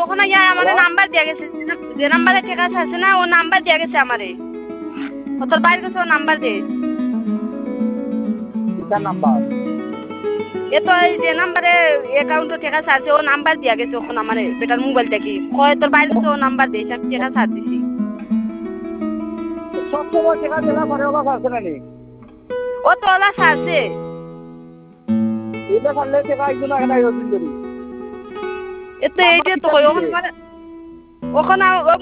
ওখানে ইয়া আমারে নাম্বার দিয়া গেছে যে নাম্বারে টাকা আছে না ও নাম্বার দিয়া গেছে আমারে ও তোর বাইরে গেছে ও নাম্বার দে কিতার নাম্বার এ তো এই যে নাম্বারে অ্যাকাউন্টে টাকা আছে ও নাম্বার দিয়া গেছে ওখানে আমারে বেটার মোবাইল থেকে কয় তোর বাইরে গেছে ও নাম্বার দিয়েছে আমি টাকা ছাড় দিছি সব সময় টাকা দিলা পরে ওলা আছে না নি ও তো ওলা ছাড়ছে এটা পারলে টাকা একজন আগে নাই দিন ধরি এতে এই যে তো ওখানে ওখানে